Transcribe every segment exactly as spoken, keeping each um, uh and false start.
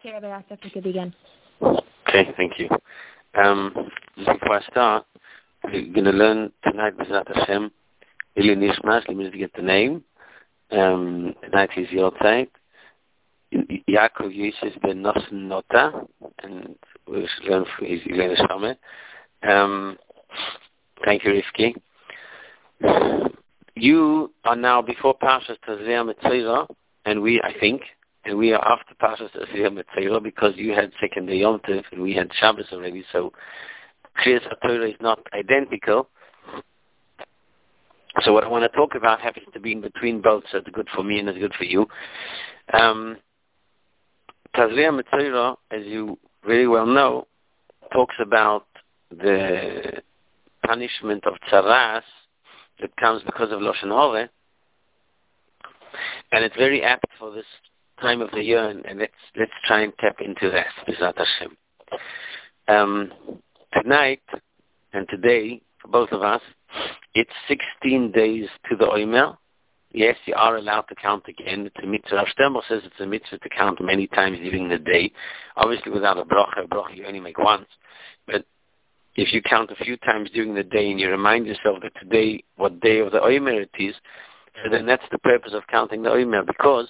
Okay, Rabbi Asaf, you could begin. Okay, thank you. Um, before I start, we're going to learn tonight, B'ezrat Hashem, Ili Nishmas, let me just get the name. Um, tonight is your time. Yaakov Yosef ben Nosson Nota, and we should learn from his Elena Shame. Um, thank you, Rifki. You are now before Parshas Tazria Metzora, and we, I think, and we are after Parshas Tazria Metzora because you had second day Yom Tov and we had Shabbos already, so Kriyas HaTorah is not identical. So what I want to talk about happens to be in between both, so it's good for me and it's good for you. Um, Tazria Metzora, as you very well know, talks about the punishment of tzaras that comes because of Lashon Hara, and it's very apt for this time of the year, and, and let's let's try and tap into that, B'ezrat Hashem. Um, tonight and today, for both of us, it's sixteen days to the Omer. Yes, you are allowed to count again. It's a mitzvah. Rav Sternberg says it's a mitzvah to count many times during the day. Obviously, without a bracha, a bracha you only make once. But if you count a few times during the day and you remind yourself that today, what day of the Omer it is, so then that's the purpose of counting the Omer, because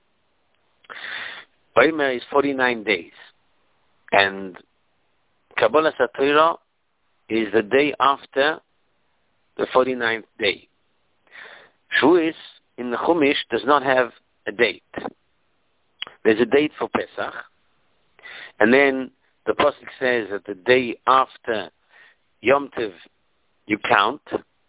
Omer is forty-nine days. And Kabbalas HaTorah is the day after the forty-ninth day. Shavuos in the Chumash does not have a date. There's a date for Pesach, and then the Pasuk says that the day after Yom Tov you count,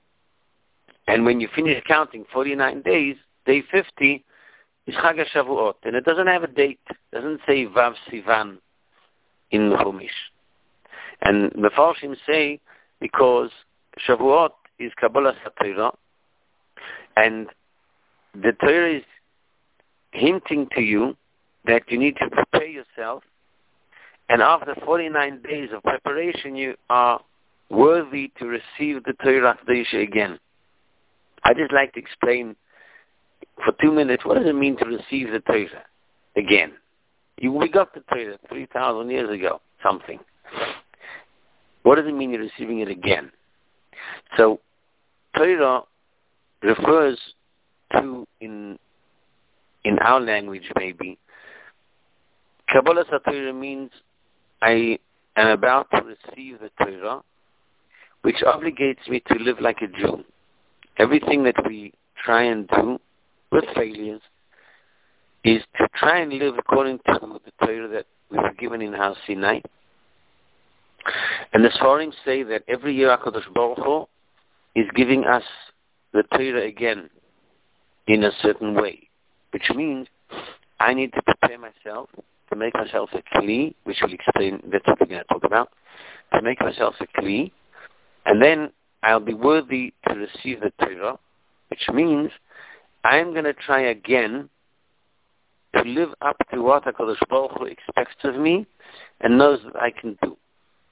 and when you finish counting forty-nine days, day fifty is Chag HaShavuot, and it doesn't have a date. It doesn't say Vav Sivan in the Chumash. And the Mefarshim say because Shavuot is Kabbalas HaTorah, and the Torah is hinting to you that you need to prepare yourself, and after forty-nine days of preparation, you are worthy to receive the Torah HaKadosh again. I just like to explain for two minutes, what does it mean to receive the Torah again? You, we got the Torah three thousand years ago, something. What does it mean you're receiving it again? So, Torah refers to, in in our language maybe, Kabbalas HaTorah means I am about to receive the Torah, which obligates me to live like a Jew. Everything that we try and do with failures is to try and live according to the Torah that we were given in Har Sinai. And the Sfarim say that every year HaKadosh Baruch Hu is giving us the Torah again in a certain way, which means I need to prepare myself to make myself a kli, which we'll explain, that's what we're going to talk about, to make myself a kli, and then I'll be worthy to receive the Torah, which means I'm going to try again to live up to what HaKadosh Baruch Hu expects of me and knows that I can do.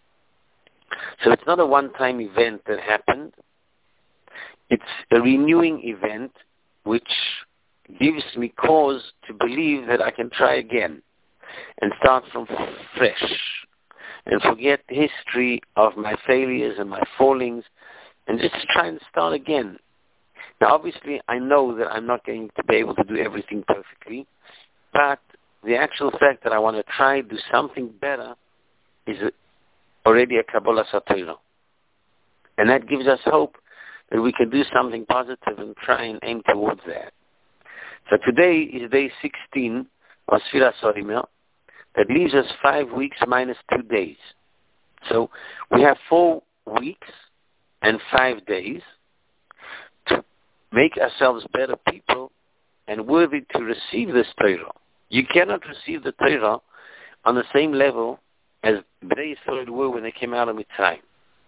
So it's not a one-time event that happened. It's a renewing event which gives me cause to believe that I can try again and start from fresh and forget the history of my failures and my fallings and just try and start again. Now, obviously, I know that I'm not going to be able to do everything perfectly, but the actual fact that I want to try to do something better is already a Kabbalas HaTorah. And that gives us hope that we can do something positive and try and aim towards that. So today is day sixteen of Sfiras Omer. That leaves us five weeks minus two days. So we have four weeks and five days to make ourselves better people and worthy to receive this Torah. You cannot receive the Torah on the same level as Bnei Yisrael were when they came out of Mitzrayim.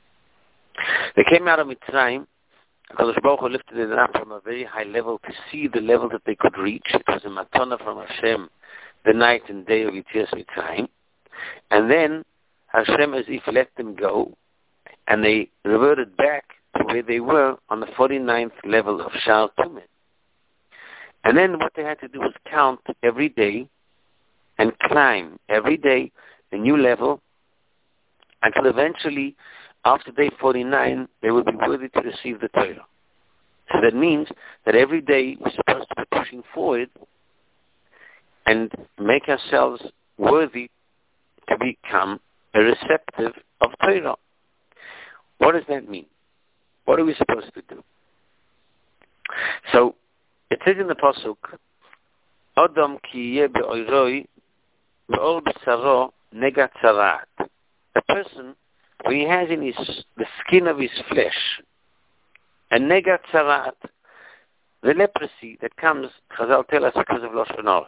They came out of Mitzrayim, HaKadosh Baruch Hu lifted it up from a very high level to see the level that they could reach. It was a matana from Hashem, the night and day of Yetzias Mitzrayim. And then Hashem as if let them go, and they reverted back to where they were on the forty-ninth level of Sha'ar Tumen. And then what they had to do was count every day and climb every day a new level until eventually, after day forty-nine, they will be worthy to receive the Torah. So that means that every day we're supposed to be pushing forward and make ourselves worthy to become a receptive of Torah. What does that mean? What are we supposed to do? So, it says in the Pasuk, Adam ki yeh be'oiroi be'ol b'saro nega tzarat. A person, when he has in his, the skin of his flesh, a nega tzarat, the leprosy that comes, Chazal tell us, because of Lashon Hara.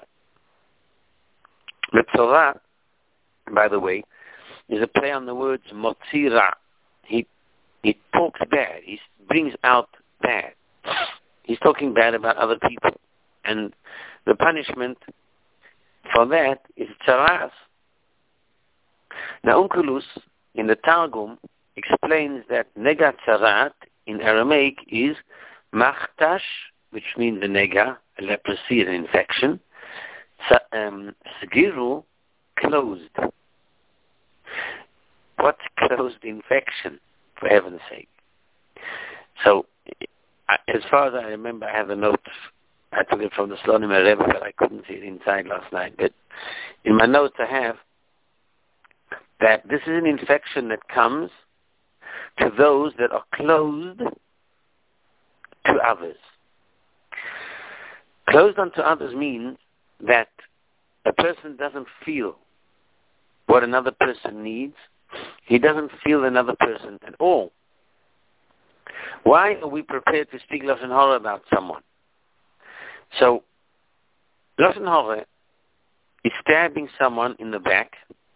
The Torah, by the way, is a play on the words motzira. He he talks bad. He brings out bad. He's talking bad about other people. And the punishment for that is tzaras. Now, Onkelos, in the Targum, explains that nega tzarat in Aramaic is machtash, which means the nega, a leprosy, an infection. Um, Sgiru, closed. What's closed infection, for heaven's sake? So, as far as I remember, I have a note. I took it from the Slonim Rebbe, but I couldn't see it inside last night. But in my notes I have that this is an infection that comes to those that are closed to others. Closed unto others means that a person doesn't feel what another person needs. He doesn't feel another person at all. Why are we prepared to speak Lashon Hara about someone? So, Lashon Hara is stabbing someone in the back,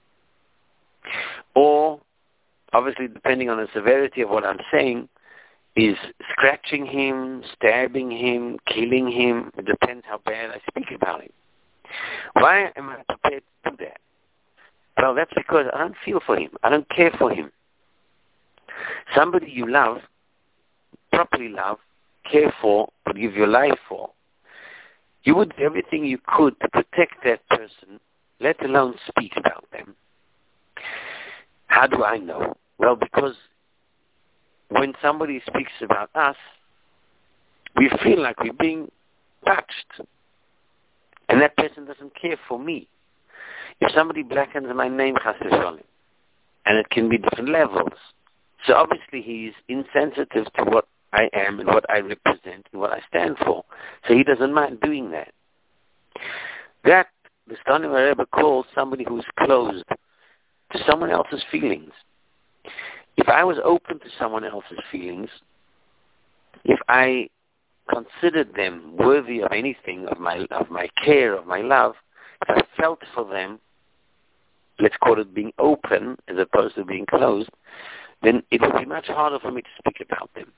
or, obviously depending on the severity of what I'm saying, is scratching him, stabbing him, killing him. It depends how bad I speak about him. Why am I prepared to do that? Well, that's because I don't feel for him. I don't care for him. Somebody you love, properly love, care for, would give your life for, you would do everything you could to protect that person, let alone speak about them. How do I know? Well, because when somebody speaks about us, we feel like we're being touched. And that person doesn't care for me. If somebody blackens my name, chas v'sholem, and it can be different levels. So obviously he's insensitive to what I am and what I represent and what I stand for. So he doesn't mind doing that. That, the Slonim Rebbe calls somebody who's closed to someone else's feelings. If I was open to someone else's feelings, if I considered them worthy of anything, of my of my care, of my love, if I felt for them, let's call it being open as opposed to being closed, then it would be much harder for me to speak about them.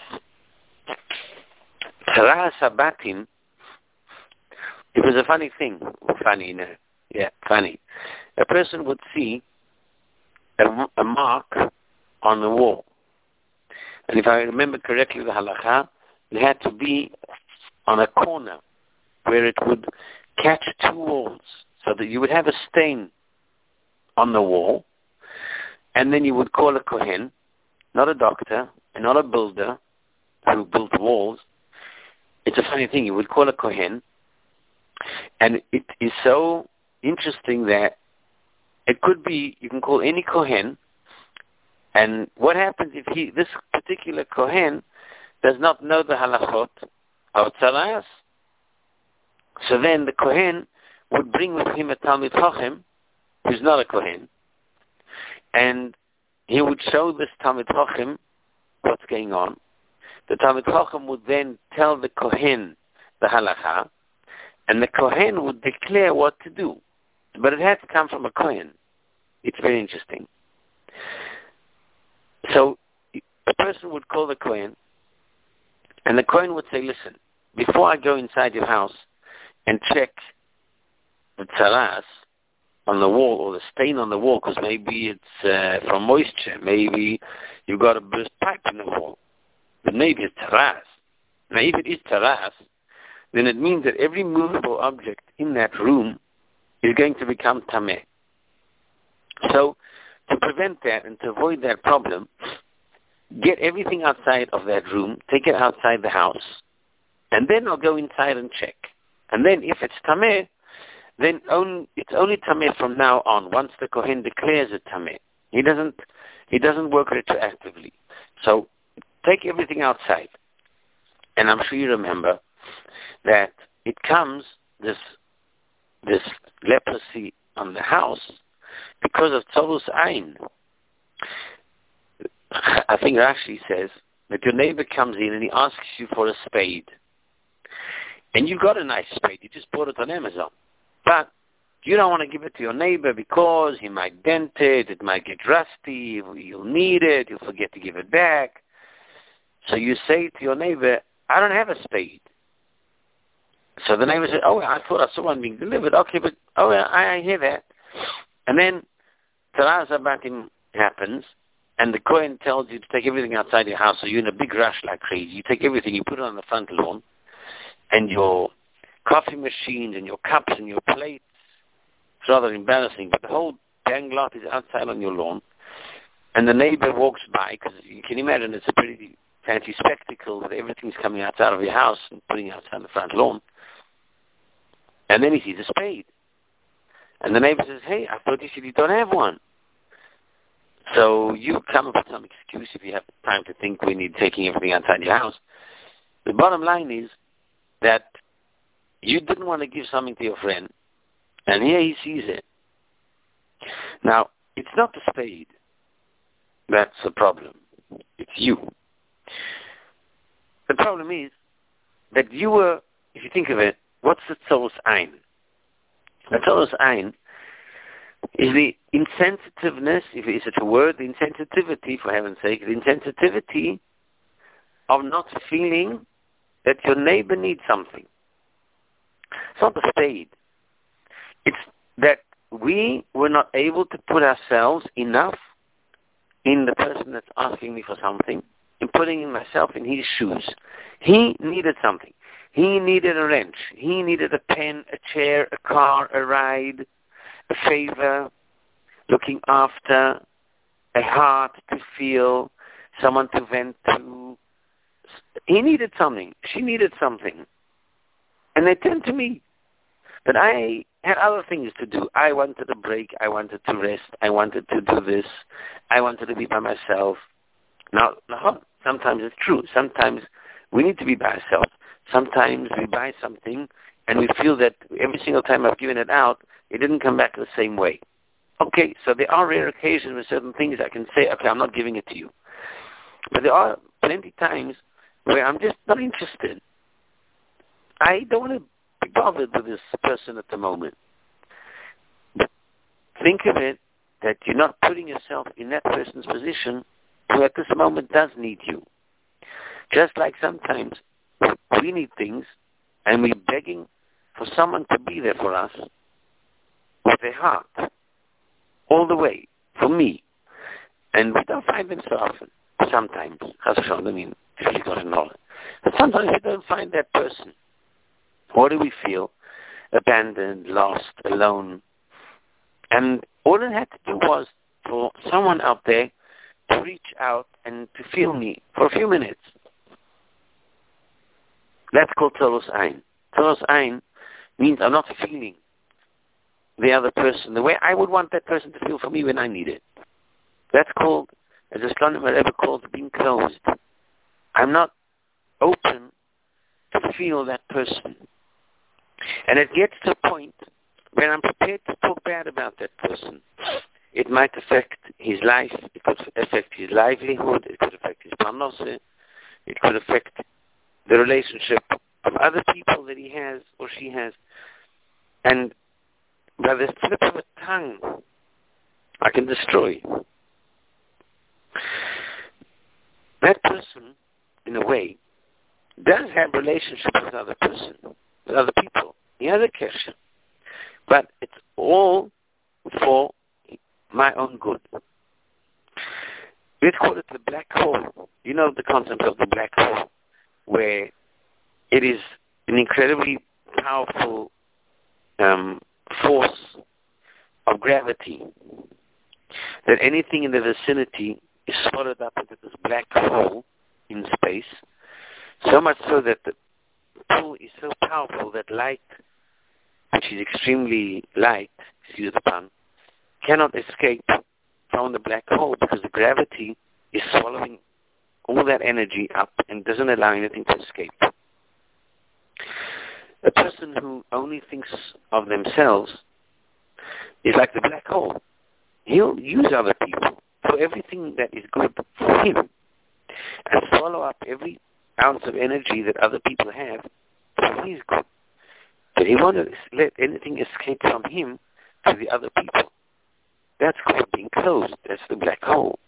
Tzara Sabatim, it was a funny thing. Funny, no. Yeah, funny. A person would see a, a mark on the wall. And if I remember correctly the halakha, it had to be on a corner where it would catch two walls, so that you would have a stain on the wall, and then you would call a kohen, not a doctor, and not a builder who built walls. It's a funny thing. You would call a kohen, and it is so interesting that it could be, you can call any kohen, and what happens if he, this particular kohen does not know the halachot of tzaras? So then the kohen would bring with him a Talmid Chacham, who's not a kohen, and he would show this Talmid Chacham what's going on. The Talmid Chacham would then tell the kohen the halacha, and the kohen would declare what to do. But it had to come from a kohen. It's very interesting. So a person would call the kohen, and the kohen would say, listen, before I go inside your house and check the tzaras on the wall, or the stain on the wall, because maybe it's uh, from moisture, maybe you've got a burst pipe in the wall, but maybe it's tzaras. Now, if it is tzaras, then it means that every movable object in that room is going to become tameh. So, to prevent that and to avoid that problem, get everything outside of that room, take it outside the house, and then I'll go inside and check. And then if it's tameh, then on, it's only tameh from now on, once the Kohen declares it tameh. He doesn't, he doesn't work retroactively. So, take everything outside. And I'm sure you remember that it comes, this this leprosy on the house, because of tzolus ayin. I think Rashi says that your neighbor comes in and he asks you for a spade. And you got a nice spade, you just bought it on Amazon. But you don't want to give it to your neighbor because he might dent it, it might get rusty, you'll need it, you'll forget to give it back. So you say to your neighbor, I don't have a spade. So the neighbor said, oh, I thought I saw one being delivered. Okay, but, oh, I, I hear that. And then Taraz Abatim happens, and the Kohen tells you to take everything outside your house, so you're in a big rush like crazy. You take everything, you put it on the front lawn, and your coffee machines and your cups and your plates, it's rather embarrassing, but the whole dang lot is outside on your lawn, and the neighbor walks by, because you can imagine it's a pretty fancy spectacle that everything's coming outside of your house and putting outside the front lawn. And then he sees a spade. And the neighbor says, hey, I thought you said you don't have one. So you come up with some excuse if you have time to think when you're taking everything outside your house. The bottom line is that you didn't want to give something to your friend, and here he sees it. Now, it's not the spade that's the problem. It's you. The problem is that you were, if you think of it, what's the tzolus ayin? The tzolus ayin is the insensitiveness, if it's a word, the insensitivity, for heaven's sake, the insensitivity of not feeling that your neighbor needs something. It's not the spade. It's that we were not able to put ourselves enough in the person that's asking me for something, in putting myself in his shoes. He needed something. He needed a wrench. He needed a pen, a chair, a car, a ride, a favor, looking after, a heart to feel, someone to vent to. He needed something. She needed something. And they turned to me. But I had other things to do. I wanted a break. I wanted to rest. I wanted to do this. I wanted to be by myself. Now, sometimes it's true. Sometimes we need to be by ourselves. Sometimes we buy something and we feel that every single time I've given it out, it didn't come back the same way. Okay, so there are rare occasions with certain things I can say, okay, I'm not giving it to you. But there are plenty times where I'm just not interested. I don't want to be bothered with this person at the moment. But think of it that you're not putting yourself in that person's position who at this moment does need you. Just like sometimes we need things and we're begging for someone to be there for us with their heart, all the way, for me. And we don't find them so often. Sometimes, I mean, if you got to know it. But sometimes we don't find that person. What do we feel? Abandoned, lost, alone. And all it had to do was for someone out there to reach out and to feel me for a few minutes. That's called tzolus ayin. Tzolus ayin means I'm not feeling the other person the way I would want that person to feel for me when I need it. That's called, as astronomer ever called, being closed. I'm not open to feel that person. And it gets to a point where I'm prepared to talk bad about that person. It might affect his life, it could affect his livelihood, it could affect his parnasa, it could affect the relationship of other people that he has or she has. And by the slip of a tongue, I can destroy. That person, in a way, does have relationship with other person, with other people. He has a kesher. But it's all for my own good. Let's call it the black hole. You know the concept of the black hole, where it is an incredibly powerful um, force of gravity, that anything in the vicinity is swallowed up into this black hole in space, so much so that the pull is so powerful that light, which is extremely light, excuse the pun, cannot escape from the black hole because the gravity is swallowing all that energy up and doesn't allow anything to escape. A person who only thinks of themselves is like the black hole. He'll use other people for everything that is good for him and swallow up every ounce of energy that other people have for his good. But he won't let anything escape from him to the other people. That's called being closed. That's the black hole.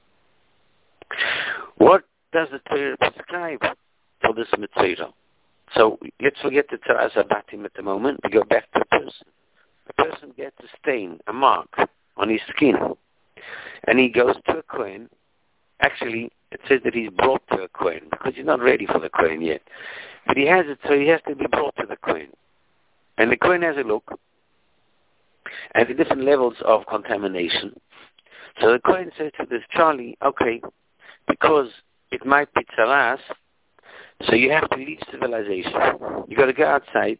What does the Torah prescribe for this mitzvah? So let's forget the Tzaras Abatim at the moment. We go back to a person. A person gets a stain, a mark on his skin, and he goes to a Kohen. Actually, it says that he's brought to a Kohen because he's not ready for the Kohen yet. But he has it, so he has to be brought to the Kohen. And the Kohen has a look at the different levels of contamination. So the Kohen says to this Charlie, okay, because it might be tzaras, so you have to leave civilization. You got to go outside,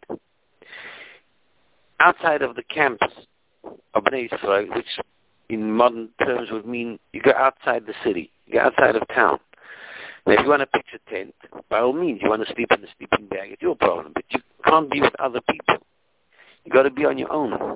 outside of the camps of Bnei Israel, which in modern terms would mean you go outside the city, you go outside of town. Now, if you want to pitch a tent, by all means, you want to sleep in a sleeping bag, it's your problem, but you can't be with other people. You got to be on your own.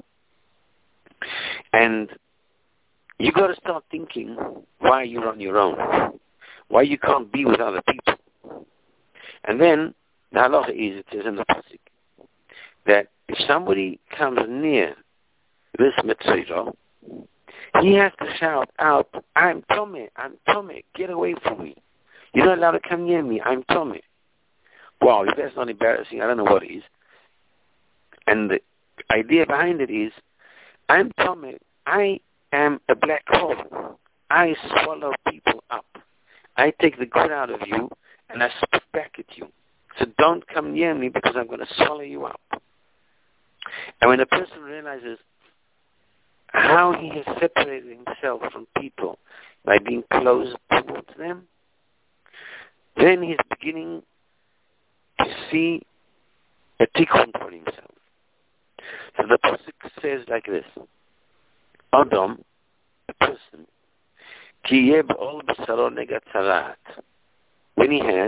And you got to start thinking why you're on your own, why you can't be with other people. And then the halacha is, it says in the pasuk, that if somebody comes near this mitzvah, he has to shout out, I'm Tomei, I'm Tomei, get away from me. You're not allowed to come near me, I'm Tomei. Wow, if that's not embarrassing, I don't know what is. And the idea behind it is, I'm Tomei, I am a black hole. I swallow people up. I take the good out of you and I spit back at you. So don't come near me because I'm going to swallow you up. And when a person realizes how he has separated himself from people by being closed towards them, then he's beginning to see a tikkun for himself. So the pasuk says like this: Adam, a person, ki yeh b'ol b'saro nega tzarat, when he has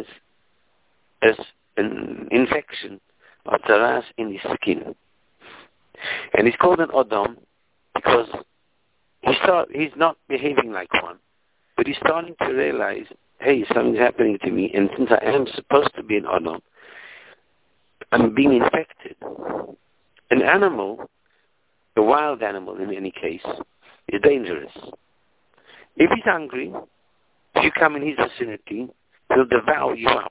an infection of tzaras in his skin. And he's called an Adam because he start, he's not behaving like one, but he's starting to realize, hey, something's happening to me, and since I am supposed to be an Adam, I'm being infected. An animal, a wild animal in any case, is dangerous. If he's hungry, if you come in his vicinity, he'll devour you up.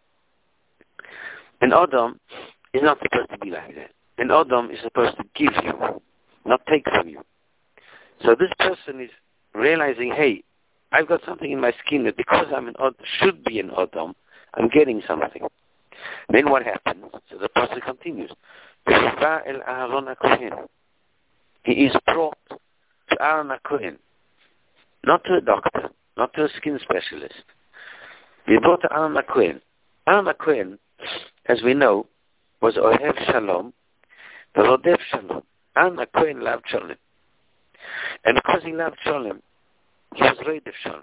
An Adam is not supposed to be like that. An Adam is supposed to give you, not take from you. So this person is realizing, hey, I've got something in my skin that because I'm an Adam, should be an Adam, I'm getting something. Then what happens? So the person continues. He is brought to Aaron HaKohen, not to a doctor, not to a skin specialist. He is brought to Aaron HaKohen. Aaron HaKohen, as we know, was Ohev Shalom, the Rodef Shalom. Aaron HaKohen loved Shalom. And because he loved Shalom, he was Rodef Shalom.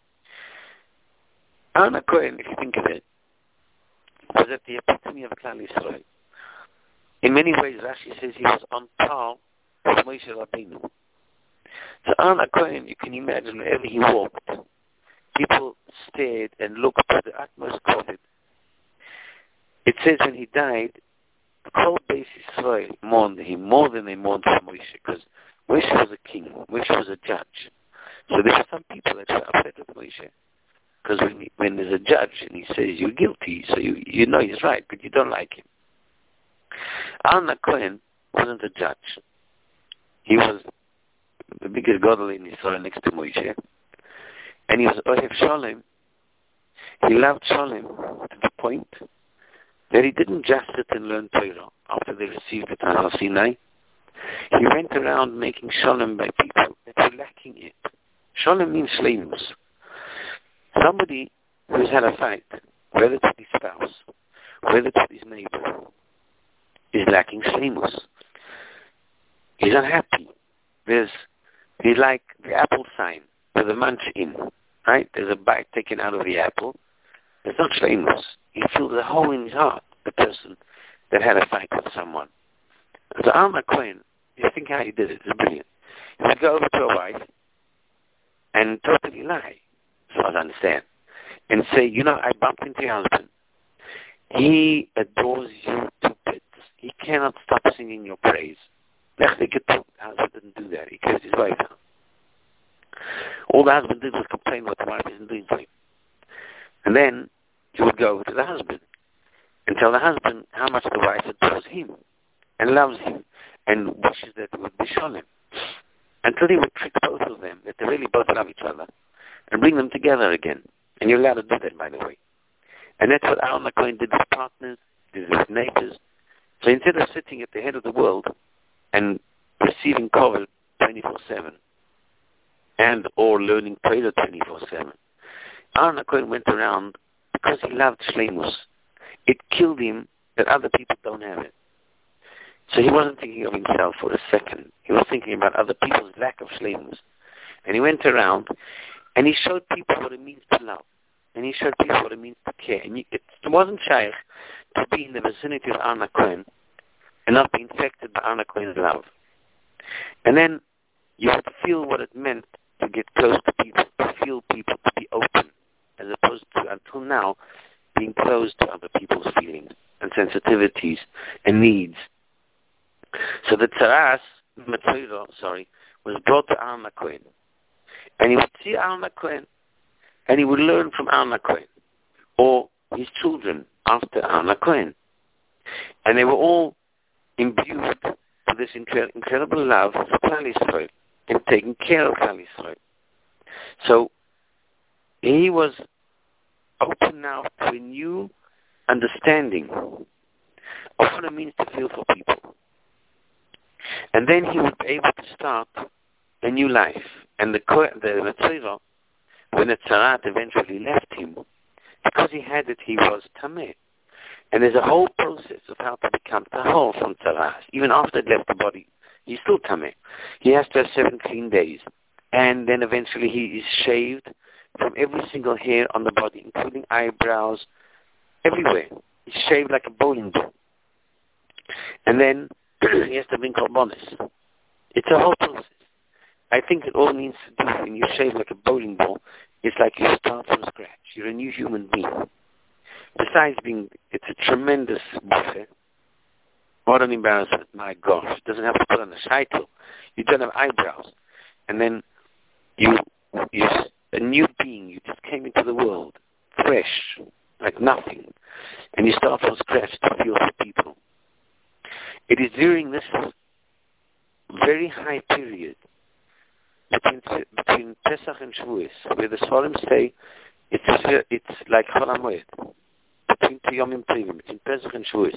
Aaron HaKohen, if you think of it, was at the epitome of Klal Yisrael. In many ways, Rashi says he was on par with Moshe Rabbeinu. So Aaron HaKohen, you can imagine, wherever he walked, people stared and looked with the utmost covet. It says when he died, the whole Beis Yisrael mourned him more than they mourned for Moshe, because Moshe was a king, Moshe was a judge. So there were some people that were upset with Moshe. Because when, when there's a judge and he says you're guilty, so you, you know he's right, but you don't like him. Aaron HaKohen wasn't a judge. He was the biggest gadol in Israel next to Moshe. And he was Ohev Shalom. He loved Shalom to the point that he didn't just sit and learn Torah after they received the Torah Sinai. He went around making shalom by people that were lacking it. Shalom means shleimus. Somebody who's had a fight, whether it's with his spouse, whether it's with his neighbor, is lacking shleimus. He's unhappy. There's, he's like the apple sign with a munch in, right? There's a bite taken out of the apple. It's not shleimus. He feels a hole in his heart, the person that had a fight with someone. So Aaron Cohen, you think how he did it, it's brilliant. He would go over to a wife and totally lie, as far as I understand, and say, you know, I bumped into your husband. He adores you to bits. He cannot stop singing your praise. The husband didn't do that. He cursed his wife out. All the husband did was complain what the wife isn't doing for him. And then he would go to the husband and tell the husband how much the wife adores him and loves him and wishes that it would be shalom. Until he would trick both of them, that they really both love each other, and bring them together again. And you're allowed to do that, by the way. And that's what Aaron Cohen did with partners, did with neighbors. So instead of sitting at the head of the world and receiving cover twenty-four seven and or learning Torah twenty-four seven, Aaron Cohen went around because he loved shleimus. It killed him that other people don't have it. So he wasn't thinking of himself for a second. He was thinking about other people's lack of shleimus. And he went around and he showed people what it means to love. And he showed people what it means to care. And it wasn't shaykh to be in the vicinity of Aaron Cohen and not be infected by Aaron Cohen's love. And then you would feel what it meant to get close to people, to feel people, to be open, as opposed to, until now, being closed to other people's feelings and sensitivities and needs. So the tzaras, Matziro, sorry, was brought to Aaron Cohen. And he would see Aaron Cohen, and he would learn from Aaron Cohen, or his children after Aaron Cohen. And they were all imbued with this incre- incredible love for Klal Yisrael and taking care of Klal Yisrael. So he was open now to a new understanding of what it means to feel for people. And then he would be able to start a new life. And the the Matzira, when the Tzarat eventually left him, because he had it, he was Tameh. And there's a whole process of how to become Tahor from Tzarat. Even after it left the body, he's still Tameh. He has to have seven clean days. And then eventually he is shaved from every single hair on the body, including eyebrows, everywhere. He's shaved like a bowling ball. And then he has to bring korbanos. It's a whole process. I think it all means to do when you shave like a bowling ball, it's like you start from scratch. You're a new human being. Besides being, it's a tremendous buffet. What an embarrassment, my gosh. It doesn't have to put on a shaitel. You don't have eyebrows. And then you, you're a new being. You just came into the world, fresh, like nothing. And you start from scratch to feel for people. It is during this very high period between, between Pesach and Shavuos, where the Sforim say it's it's like Chol HaMoed, between two Yomim Tovim, between Pesach and Shavuos.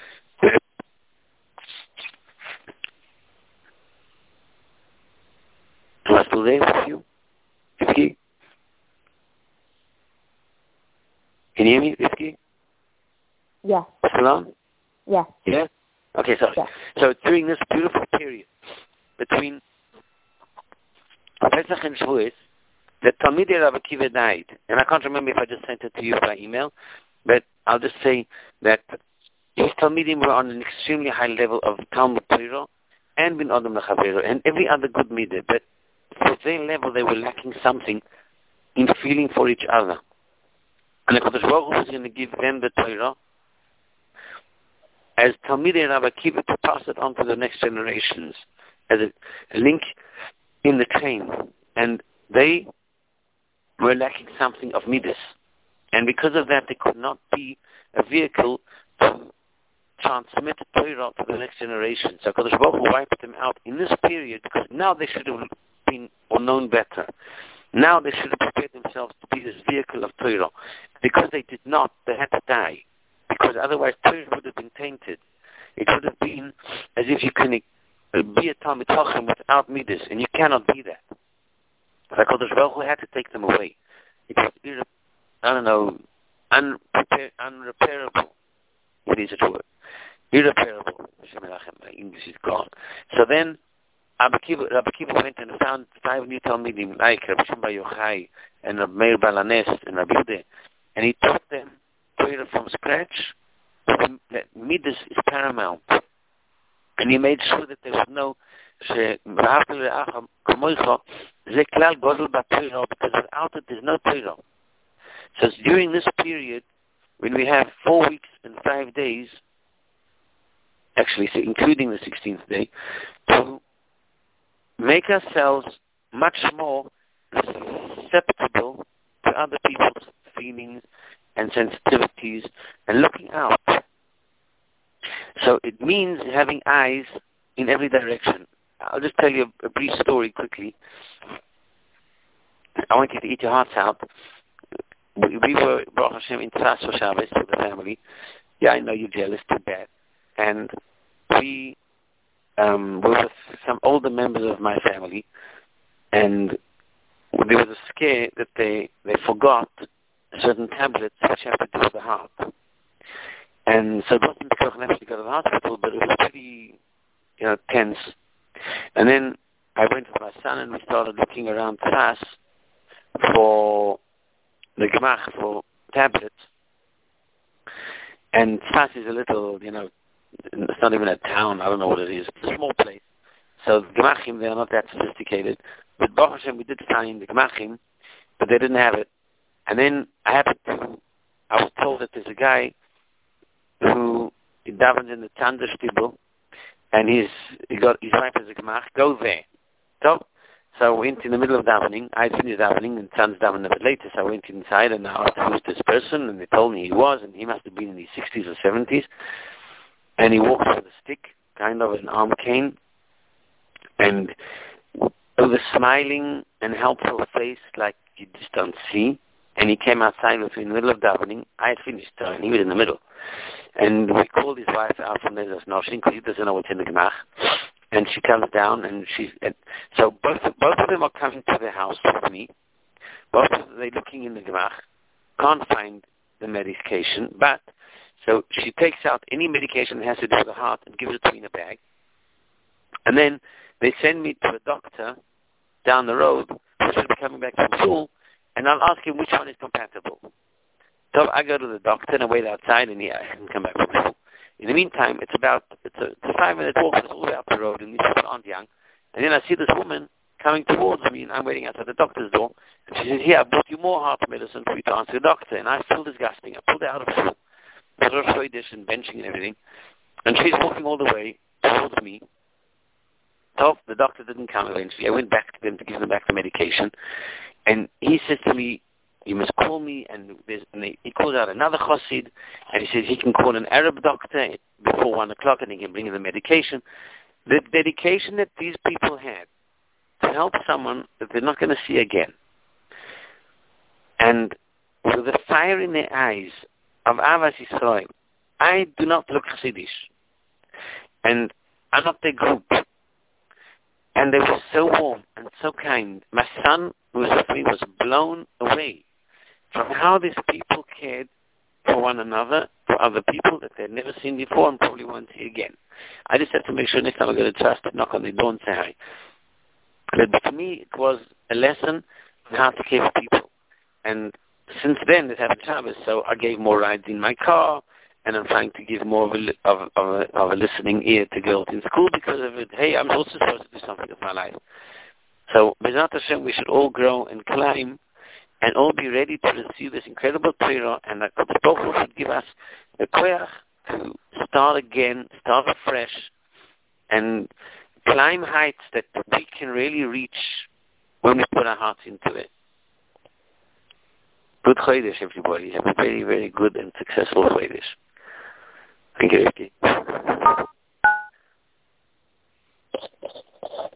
Am I still there with you? Rivki? Can you hear me, Rivki? Yes. Still on? Yes. Yeah? Okay, sorry. Yes. So during this beautiful period between Pesach and Shavuos, the Talmidei Rav Akiva died. And I can't remember if I just sent it to you by email, but I'll just say that his Talmidim were on an extremely high level of Talmud Torah and Bin Adam L'Chavero and every other good midah, but for their level they were lacking something in feeling for each other. And the Kodesh Baruch Hu was going to give them the Torah as Talmidei Rav Akiva to pass it on to the next generations as a, a link in the chain. And they were lacking something of midas. And because of that, they could not be a vehicle to transmit Torah to the next generation. So Kodesh Baruch Hu wiped them out in this period because now they should have been or known better. Now they should have prepared themselves to be this vehicle of Torah. Because they did not, they had to die. Because otherwise Torah would have been tainted. It would have been as if you can be a Talmid Chacham without Midas, and you cannot be that. HaKadosh Baruch Hu had to take them away. It was, irre- I don't know, unrepair- unrepairable. What is it word? Irreparable. English is gone. So then, Rabbi Kiva, Rabbi Kiva went and found five new Talmidim, like Rabbi Shimon Bar Yochai and Rabbi Meir Baal HaNes and Rabbi Yehuda, and he taught them Torah from scratch. That Midas is paramount, and he made sure that there was no because without it there's no Torah. So it's during this period when we have four weeks and five days, actually including the sixteenth day, to make ourselves much more susceptible to other people's feelings and sensitivities and looking out. So it means having eyes in every direction. I'll just tell you a, a brief story quickly. I want you to eat your hearts out. We, we were, Baruch Hashem, in Tzas for Shabbos with the family. Yeah, I know you're jealous, too bad. And we um, were with some older members of my family, and there was a scare that they, they forgot certain tablets which have to do with the heart. And so it wasn't because I actually got to the hospital, but it was pretty, you know, tense. And then I went with my son and we started looking around Tzas for the Gemach, for tablets. And Tzas is a little, you know, it's not even a town, I don't know what it is. It's a small place. So the Gemachim, they're not that sophisticated. But Baruch Hashem, we did find the Gemachim, but they didn't have it. And then I happened to, I was told that there's a guy who davens in the Tanda Shtibel, and he's, he got his wife as a Gemach, go there. So, so I went in the middle of davening. I had finished davening, and Tan's davening a bit later, so I went inside and I asked who's this person, and they told me he was, and he must have been in his sixties or seventies. And he walks with a stick, kind of an arm cane, and with a smiling and helpful face like you just don't see. And he came outside with me in the middle of davening. I had finished, uh, and he was in the middle. And we called his wife out from there, Noshing, because he doesn't know what's in the Gemach. And she comes down, and she's... And so both both of them are coming to the house with me. Both of them, they're looking in the Gemach, can't find the medication, but... So she takes out any medication that has to do with the heart and gives it to me in a bag. And then they send me to a doctor down the road who should be coming back from school, and I'll ask him which one is compatible. So I go to the doctor and I wait outside, and yeah, I can come back from school. In the meantime, it's about it's a, it's a five-minute walk. It's all the way up the road, and these people aren't young. And then I see this woman coming towards me, and I'm waiting outside the doctor's door. And she says, "Here, I brought you more heart medicine for you to answer the doctor." And I feel disgusting. I pulled it out of school. Dish and benching and everything, and she's walking all the way towards me. So the doctor didn't come eventually. I went back to them to give them back the medication, and he says to me, "You must call me." And, and they, he calls out another chassid, and he says he can call an Arab doctor before one o'clock, and he can bring in the medication. The dedication that these people had to help someone that they're not going to see again, and with the fire in their eyes of Avas Yisrael. I do not look Chassidish, and I'm not their group. And they were so warm and so kind. My son, who was with me, was blown away from how these people cared for one another, for other people that they'd never seen before and probably won't see again. I just have to make sure next time I go to trust to knock on the door and say hi. But for me, it was a lesson on how to care for people. And since then, it happened Shabbos, so I gave more rides in my car, and I'm trying to give more of a, of, of a, of a listening ear to girls in school because of it. Hey, I'm also supposed to do something with my life. So, B'ezrat Hashem, we should all grow and climb and all be ready to receive this incredible Torah, and that the Baruch Hu should give us the koyach to start again, start afresh, and climb heights that we can really reach when we put our hearts into it. Good Chodesh, everybody. Have a very, very good and successful Chodesh. Thank you, Ricky.